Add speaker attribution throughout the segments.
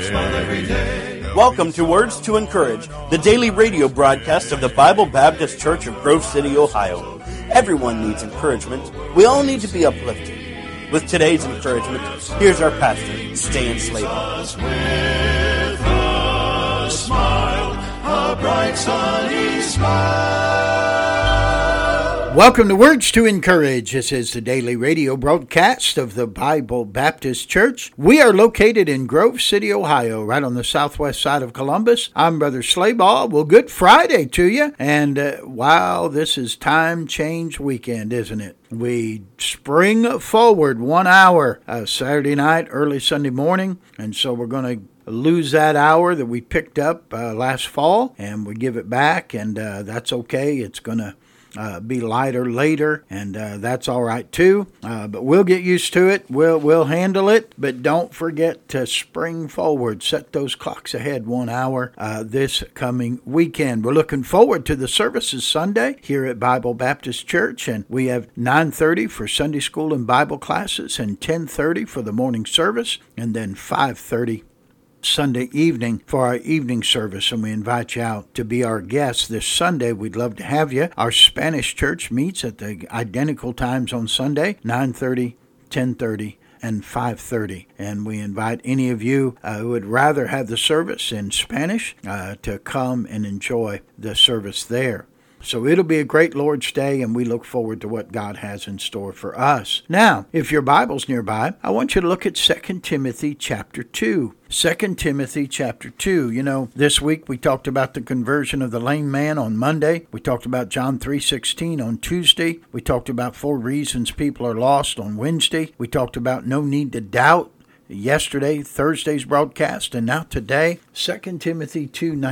Speaker 1: Welcome to Words to Encourage, the daily radio broadcast of the Bible Baptist Church of Grove City, Ohio. Everyone needs encouragement. We all need to be uplifted. With today's encouragement, here's our pastor, Stan Slabaugh.
Speaker 2: With a smile, a bright sunny smile.
Speaker 3: Welcome to Words to Encourage. This is the daily radio broadcast of the Bible Baptist Church. We are located in Grove City, Ohio, right on the southwest side of Columbus. I'm Brother Slabaugh. Well, good Friday to you. And wow, this is time change weekend, isn't it? We spring forward 1 hour, Saturday night, early Sunday morning. And so we're going to lose that hour that we picked up last fall, and we give it back, and that's okay. It's going to be lighter later, and that's all right too. But we'll get used to it. We'll handle it. But don't forget to spring forward. Set those clocks ahead 1 hour this coming weekend. We're looking forward to the services Sunday here at Bible Baptist Church, and we have 9:30 for Sunday school and Bible classes, and 10:30 for the morning service, and then 5:30 Sunday evening for our evening service, and we invite you out to be our guest this Sunday. We'd love to have you. Our Spanish church meets at the identical times on Sunday, 9:30, 10:30, and 5:30. And we invite any of you who would rather have the service in Spanish to come and enjoy the service there. So it'll be a great Lord's Day, and we look forward to what God has in store for us. Now, if your Bible's nearby, I want you to look at 2 Timothy chapter 2. 2 Timothy chapter 2. You know, this week we talked about the conversion of the lame man on Monday. We talked about John 3:16 on Tuesday. We talked about 4 reasons people are lost on Wednesday. We talked about no need to doubt yesterday, Thursday's broadcast, and now today, 2 Timothy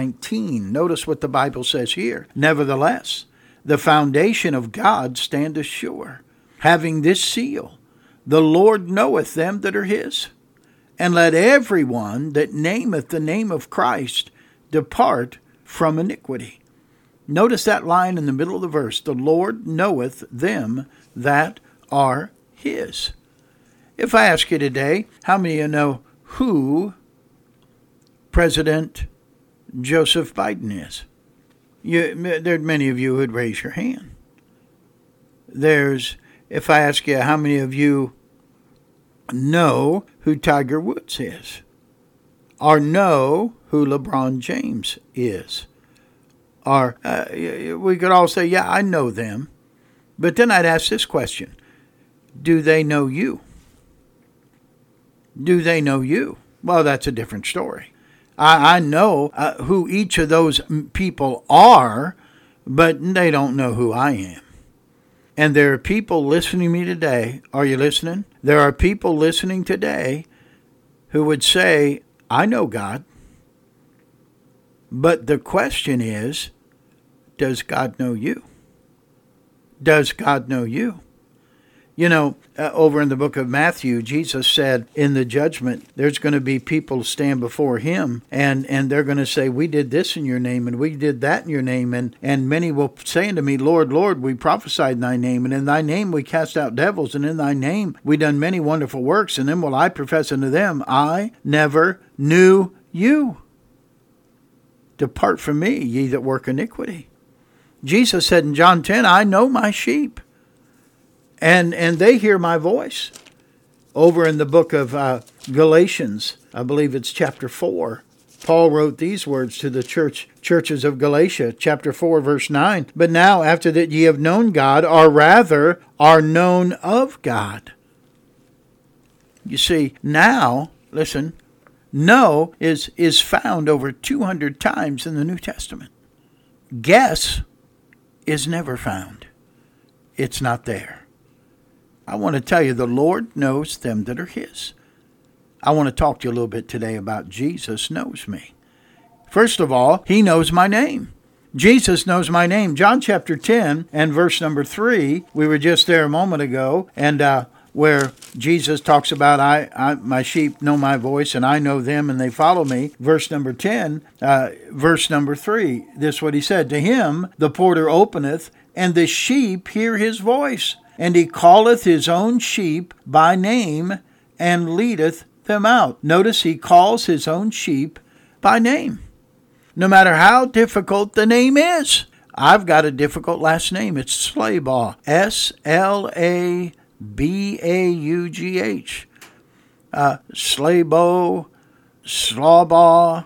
Speaker 3: 2:19. Notice what the Bible says here. Nevertheless, the foundation of God standeth sure, having this seal, the Lord knoweth them that are his. And let every one that nameth the name of Christ depart from iniquity. Notice that line in the middle of the verse. The Lord knoweth them that are his. If I ask you today, how many of you know who President Joseph Biden is? There are many of you who would raise your hand. If I ask you, how many of you know who Tiger Woods is? Or know who LeBron James is? Or we could all say, yeah, I know them. But then I'd ask this question. Do they know you? Do they know you? Well, that's a different story. I know who each of those people are, but they don't know who I am. And there are people listening to me today. Are you listening? There are people listening today who would say, I know God. But the question is, does God know you? Does God know you? You know, over in the book of Matthew, Jesus said in the judgment, there's going to be people stand before him, and they're going to say, we did this in your name, and we did that in your name, and many will say unto me, Lord, Lord, we prophesied in thy name, and in thy name we cast out devils, and in thy name we done many wonderful works, and then will I profess unto them, I never knew you. Depart from me, ye that work iniquity. Jesus said in John 10, I know my sheep. And they hear my voice. Over in the book of Galatians, I believe it's chapter 4, Paul wrote these words to the churches of Galatia, chapter 4, verse 9. But now, after that ye have known God, or rather are known of God. You see, now, listen, know is found over 200 times in the New Testament. Guess is never found. It's not there. I want to tell you, the Lord knows them that are his. I want to talk to you a little bit today about Jesus knows me. First of all, he knows my name. Jesus knows my name. John chapter 10 and verse number 3, we were just there a moment ago, and where Jesus talks about, my sheep know my voice, and I know them, and they follow me. Verse number 10, verse number 3, this is what he said. To him the porter openeth, and the sheep hear his voice. And he calleth his own sheep by name, and leadeth them out. Notice he calls his own sheep by name, no matter how difficult the name is. I've got a difficult last name. It's Slabaugh. Slabaugh. Slabaugh, Slawbaugh,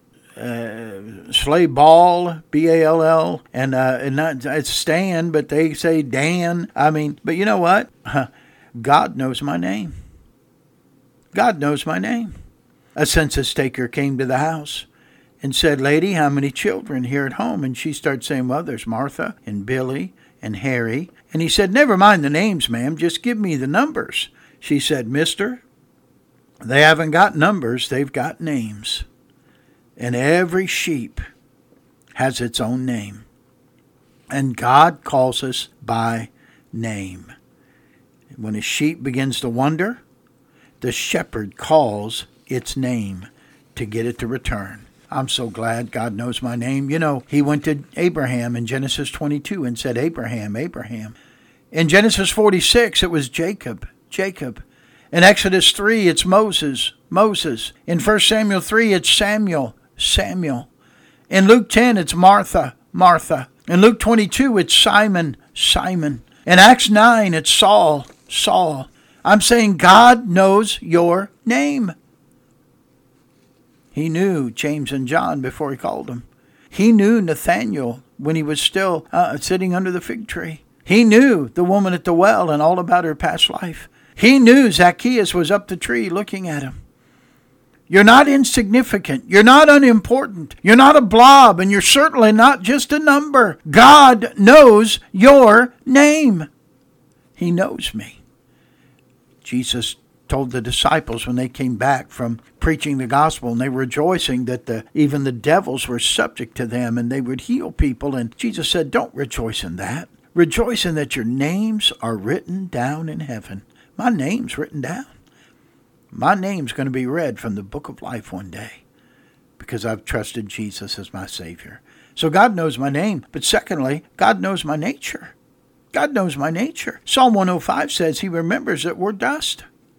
Speaker 3: Slayball, Ball, and not, it's Stan, but they say Dan. But you know what? God knows my name. God knows my name. A census taker came to the house and said, "Lady, how many children here at home?" And she started saying, "Well, there's Martha and Billy and Harry." And he said, "Never mind the names, ma'am. Just give me the numbers." She said, "Mister, they haven't got numbers. They've got names. And every sheep has its own name. And God calls us by name. When a sheep begins to wander, the shepherd calls its name to get it to return. I'm so glad God knows my name. You know, he went to Abraham in Genesis 22 and said, "Abraham, Abraham." In Genesis 46, it was Jacob, Jacob. In Exodus 3, it's Moses, Moses. In 1 Samuel 3, it's Samuel, Samuel. In Luke 10, it's Martha, Martha. In Luke 22, it's Simon, Simon. In Acts 9, it's Saul, Saul. I'm saying God knows your name. He knew James and John before he called them. He knew Nathanael when he was still sitting under the fig tree. He knew the woman at the well and all about her past life. He knew Zacchaeus was up the tree looking at him. You're not insignificant. You're not unimportant. You're not a blob, and you're certainly not just a number. God knows your name. He knows me. Jesus told the disciples when they came back from preaching the gospel, and they were rejoicing that even the devils were subject to them and they would heal people. And Jesus said, "Don't rejoice in that. Rejoice in that your names are written down in heaven." My name's written down. My name's going to be read from the book of life one day because I've trusted Jesus as my Savior. So God knows my name. But secondly, God knows my nature. God knows my nature. Psalm 105 says he remembers that we're dust.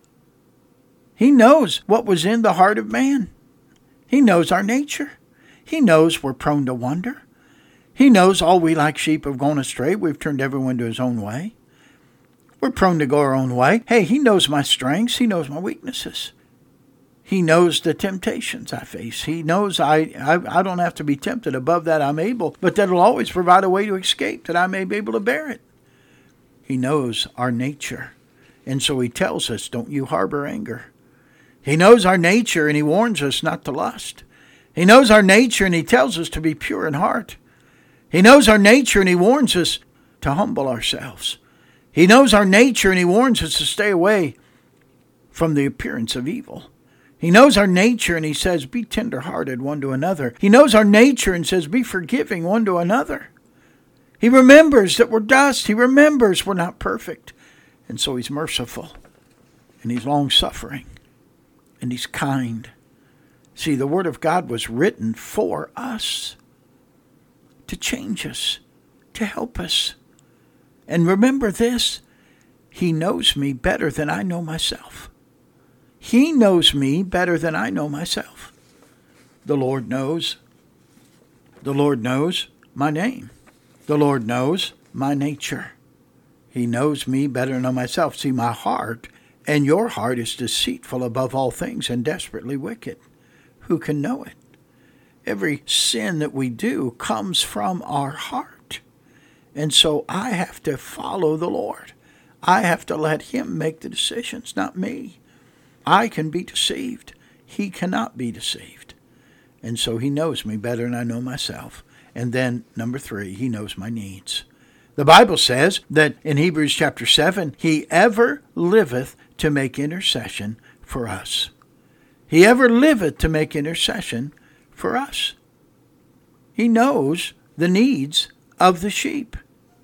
Speaker 3: He knows what was in the heart of man. He knows our nature. He knows we're prone to wander. He knows all we like sheep have gone astray. We've turned everyone to his own way. We're prone to go our own way. Hey, he knows my strengths. He knows my weaknesses. He knows the temptations I face. He knows I don't have to be tempted above that I'm able, but that will always provide a way to escape, that I may be able to bear it. He knows our nature. And so he tells us, don't you harbor anger. He knows our nature and he warns us not to lust. He knows our nature and he tells us to be pure in heart. He knows our nature and he warns us to humble ourselves. He knows our nature and he warns us to stay away from the appearance of evil. He knows our nature and he says, be tender-hearted one to another. He knows our nature and says, be forgiving one to another. He remembers that we're dust. He remembers we're not perfect. And so he's merciful and he's long-suffering and he's kind. See, the Word of God was written for us, to change us, to help us. And remember this, he knows me better than I know myself. He knows me better than I know myself. The Lord knows. The Lord knows my name. The Lord knows my nature. He knows me better than I know myself. See, my heart and your heart is deceitful above all things and desperately wicked. Who can know it? Every sin that we do comes from our heart. And so I have to follow the Lord. I have to let him make the decisions, not me. I can be deceived. He cannot be deceived. And so he knows me better than I know myself. And then, number 3, he knows my needs. The Bible says that in Hebrews chapter 7, he ever liveth to make intercession for us. He ever liveth to make intercession for us. He knows the needs of the sheep.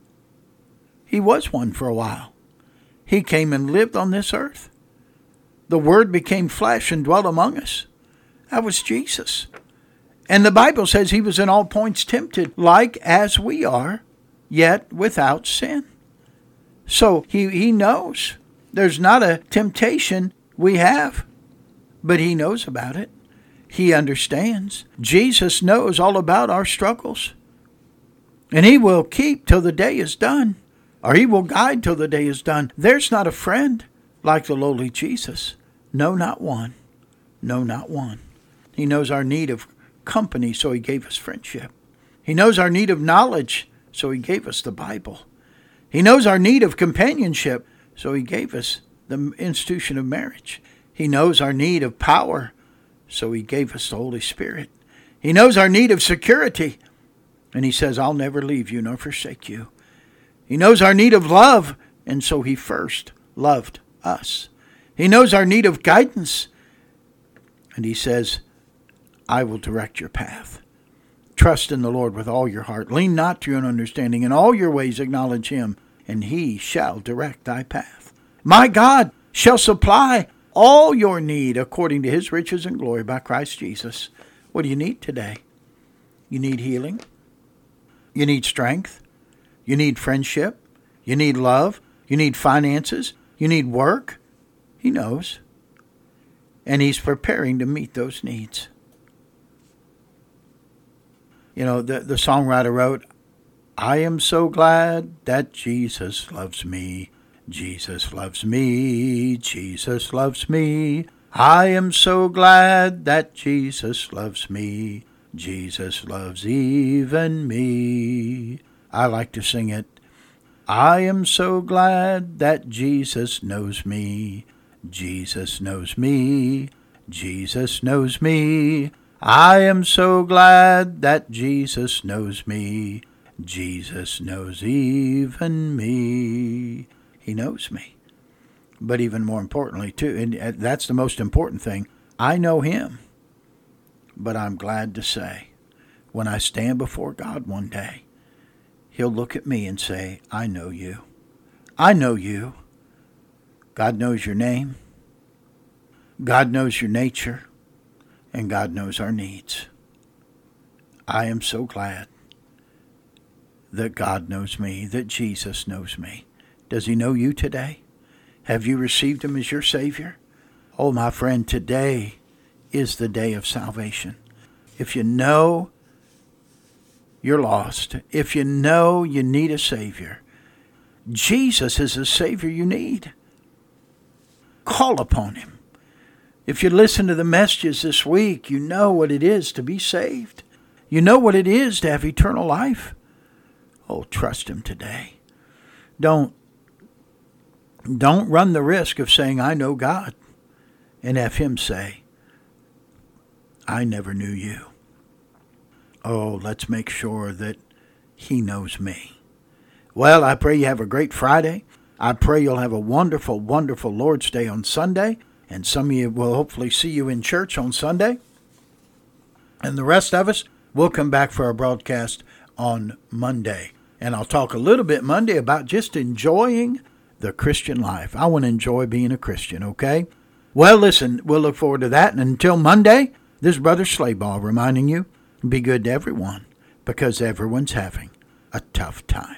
Speaker 3: He was one for a while. He came and lived on this earth. The Word became flesh and dwelt among us. That was Jesus. And the Bible says he was in all points tempted, like as we are, yet without sin. So he knows there's not a temptation we have but he knows about it. He understands. Jesus knows all about our struggles. And he will keep till the day is done, or he will guide till the day is done. There's not a friend like the lowly Jesus. No, not one. No, not one. He knows our need of company, so he gave us friendship. He knows our need of knowledge, so he gave us the Bible. He knows our need of companionship, so he gave us the institution of marriage. He knows our need of power, so he gave us the Holy Spirit. He knows our need of security, and he says, I'll never leave you nor forsake you. He knows our need of love, and so he first loved us. He knows our need of guidance, and he says, I will direct your path. Trust in the Lord with all your heart. Lean not to your own understanding. In all your ways acknowledge him, and he shall direct thy path. My God shall supply all your need according to his riches and glory by Christ Jesus. What do you need today? You need healing. You need strength. You need friendship. You need love. You need finances. You need work. He knows. And he's preparing to meet those needs. You know, the songwriter wrote, I am so glad that Jesus loves me. Jesus loves me. Jesus loves me. I am so glad that Jesus loves me. Jesus loves even me. I like to sing it. I am so glad that Jesus knows me. Jesus knows me. Jesus knows me. I am so glad that Jesus knows me. Jesus knows even me. He knows me. But even more importantly, too, and that's the most important thing, I know him. But I'm glad to say, when I stand before God one day, he'll look at me and say, I know you. I know you. God knows your name. God knows your nature. And God knows our needs. I am so glad that God knows me, that Jesus knows me. Does he know you today? Have you received him as your Savior? Oh, my friend, today is the day of salvation. If you know you're lost, if you know you need a Savior, Jesus is the Savior you need. Call upon him. If you listen to the messages this week, you know what it is to be saved. You know what it is to have eternal life. Oh, trust him today. Don't run the risk of saying, I know God, and have him say, I never knew you. Oh, let's make sure that he knows me. Well, I pray you have a great Friday. I pray you'll have a wonderful, wonderful Lord's Day on Sunday. And some of you will hopefully see you in church on Sunday. And the rest of us will come back for our broadcast on Monday. And I'll talk a little bit Monday about just enjoying the Christian life. I want to enjoy being a Christian, okay? Well, listen, we'll look forward to that. And until Monday, this is Brother Slayball reminding you, be good to everyone, because everyone's having a tough time.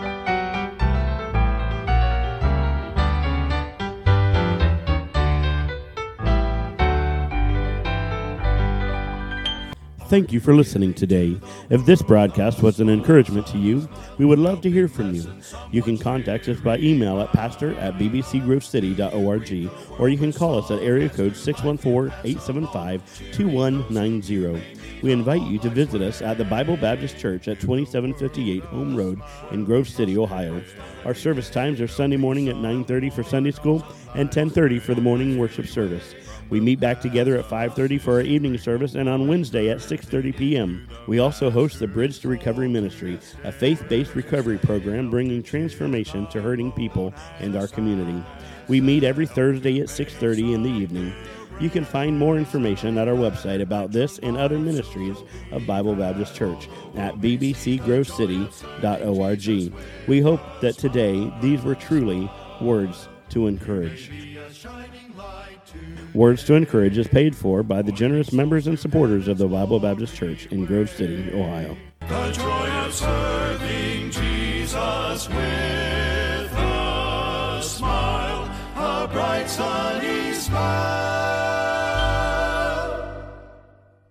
Speaker 4: Thank you for listening today. If this broadcast was an encouragement to you, we would love to hear from you. You can contact us by email at pastor@bbcgrovecity.org, or you can call us at area code 614-875-2190. We invite you to visit us at the Bible Baptist Church at 2758 Home Road in Grove City, Ohio. Our service times are Sunday morning at 9:30 for Sunday school and 10:30 for the morning worship service. We meet back together at 5:30 for our evening service and on Wednesday at 6:30 p.m. We also host the Bridge to Recovery Ministry, a faith-based recovery program bringing transformation to hurting people and our community. We meet every Thursday at 6:30 in the evening. You can find more information at our website about this and other ministries of Bible Baptist Church at bbcgrovecity.org. We hope that today these were truly words to encourage. Words to Encourage is paid for by the generous members and supporters of the Bible Baptist Church in Grove City, Ohio.
Speaker 2: The joy of serving Jesus with a smile, a bright sunny smile.